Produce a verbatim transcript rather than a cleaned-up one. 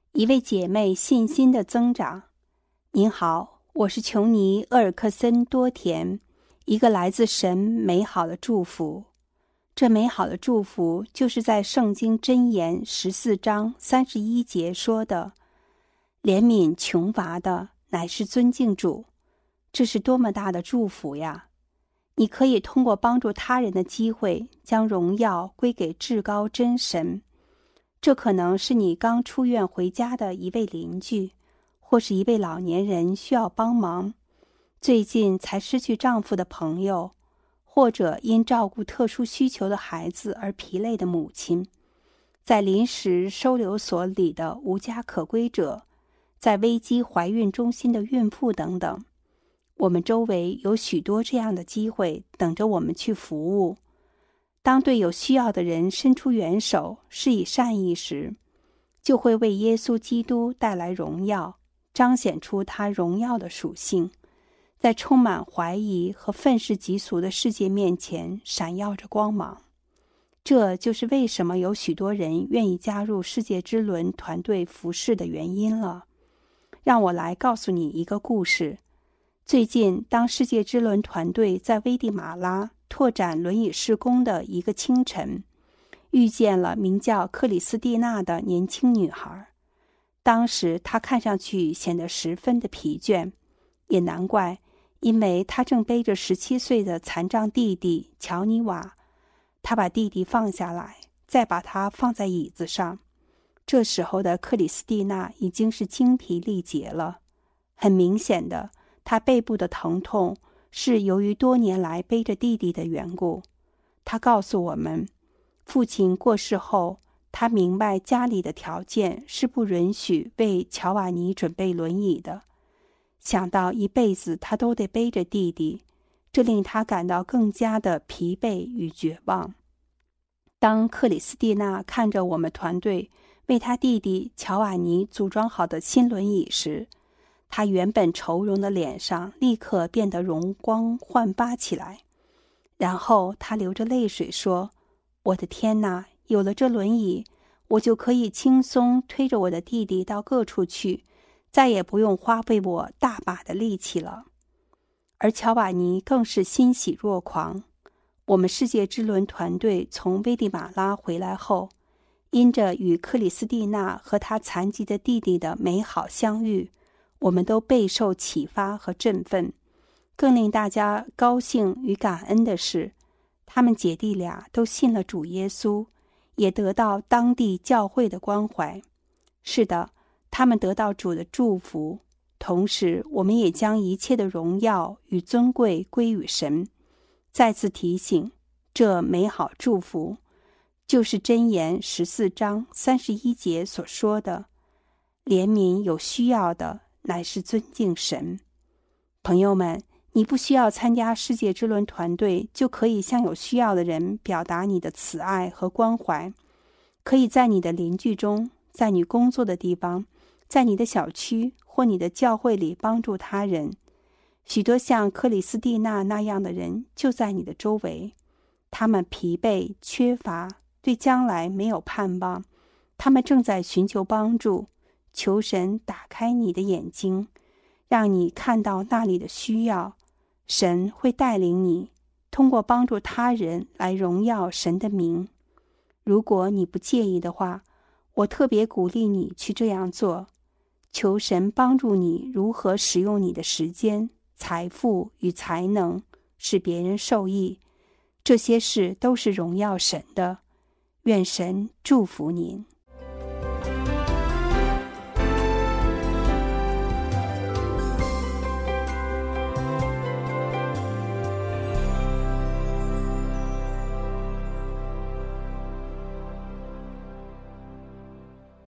一位姐妹信心的增长。您好，我是琼尼·厄尔克森多田，一个来自神美好的祝福。这美好的祝福就是在圣经箴言十四章三十一节说的：怜悯穷乏的乃是尊敬主。这是多么大的祝福呀！你可以通过帮助他人的机会，将荣耀归给至高真神。这可能是你刚出院回家的一位邻居，或是一位老年人需要帮忙，最近才失去丈夫的朋友，或者因照顾特殊需求的孩子而疲累的母亲，在临时收留所里的无家可归者，在危机怀孕中心的孕妇等等。我们周围有许多这样的机会等着我们去服务。当对有需要的人伸出援手，施以善意时，就会为耶稣基督带来荣耀，彰显出他荣耀的属性，在充满怀疑和愤世嫉俗的世界面前闪耀着光芒。这就是为什么有许多人愿意加入世界之轮团队服侍的原因了。让我来告诉你一个故事。最近，当世界之轮团队在危地马拉拓展轮椅施工的一个清晨，遇见了名叫克里斯蒂娜的年轻女孩。当时她看上去显得十分的疲倦，也难怪，因为她正背着十七岁的残障弟弟乔尼瓦。她把弟弟放下来，再把他放在椅子上。这时候的克里斯蒂娜已经是精疲力竭了。很明显的，她背部的疼痛是由于多年来背着弟弟的缘故。她告诉我们，父亲过世后，她明白家里的条件是不允许为乔瓦尼准备轮椅的。想到一辈子她都得背着弟弟，这令她感到更加的疲惫与绝望。当克里斯蒂娜看着我们团队为她弟弟乔瓦尼组装好的新轮椅时，她原本愁容的脸上立刻变得容光焕发起来。然后她流着泪水说：我的天哪，有了这轮椅，我就可以轻松推着我的弟弟到各处去，再也不用花费我大把的力气了。而乔瓦尼更是欣喜若狂。我们世界之轮团队从危地马拉回来后，因着与克里斯蒂娜和她残疾的弟弟的美好相遇，我们都备受启发和振奋。更令大家高兴与感恩的是，他们姐弟俩都信了主耶稣，也得到当地教会的关怀。是的，他们得到主的祝福，同时我们也将一切的荣耀与尊贵归于神。再次提醒，这美好祝福就是箴言十四章三十一节所说的：怜悯有需要的乃是尊敬神。朋友们，你不需要参加世界之轮团队，就可以向有需要的人表达你的慈爱和关怀。可以在你的邻居中，在你工作的地方，在你的小区或你的教会里帮助他人。许多像克里斯蒂娜那样的人就在你的周围。他们疲惫、缺乏，对将来没有盼望。他们正在寻求帮助。求神打开你的眼睛，让你看到那里的需要。神会带领你，通过帮助他人来荣耀神的名。如果你不介意的话，我特别鼓励你去这样做。求神帮助你如何使用你的时间、财富与才能，使别人受益。这些事都是荣耀神的。愿神祝福您。